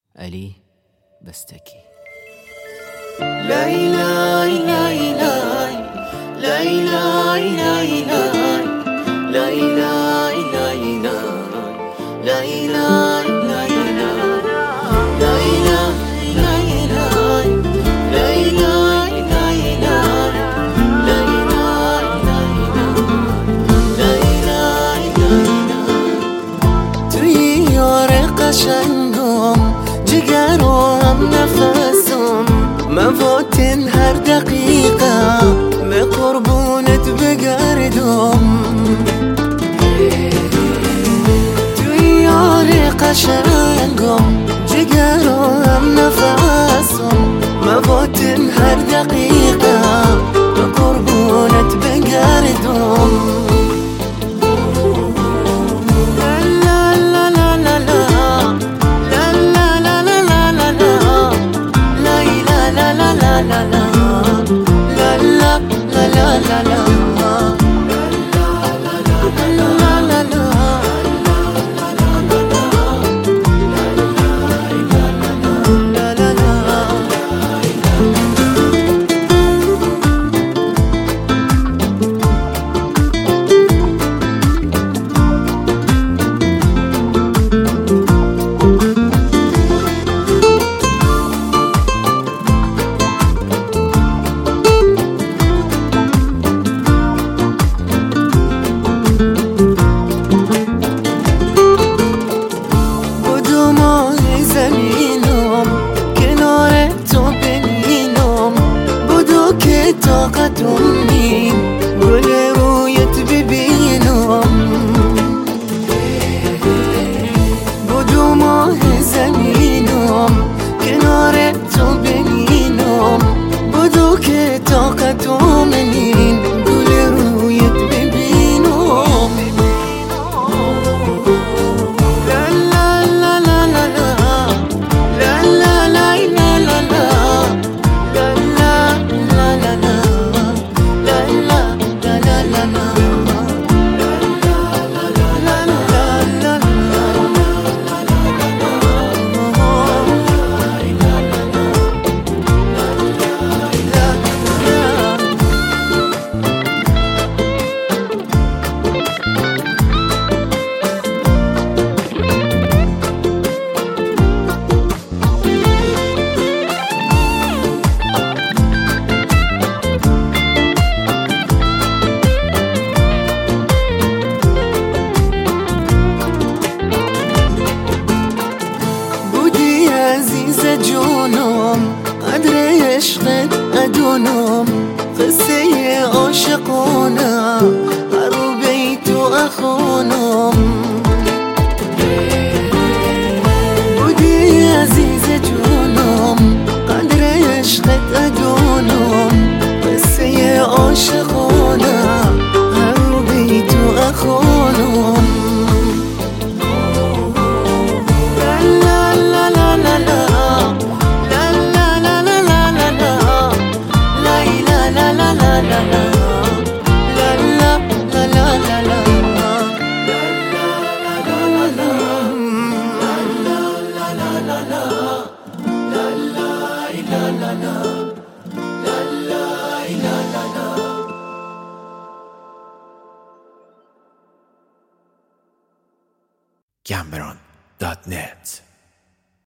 علی بستکی. توی یار قشنگم جگر و هم نفسم مواتن هر دقیقه به قربونت بگردم. توی یار قشنگم جگر و هم نفسم مواتن هر دقیقه به قربونت بگردم. طاقتم نیم گل رویت ببینم. بدو ماه زمینم کنار تو ببینم. بدو که طاقتم نیم گل رویت ببینم. لا لا لا لا لا لا لا لا لا لا عزیز جونم قدر عشقت ادونم. قصه عاشقانه هر بیت و اخونم. بودی عزیز جونم قدر عشقت ادونم. قصه عاشقانه هر بیت و اخونم. Cameron.net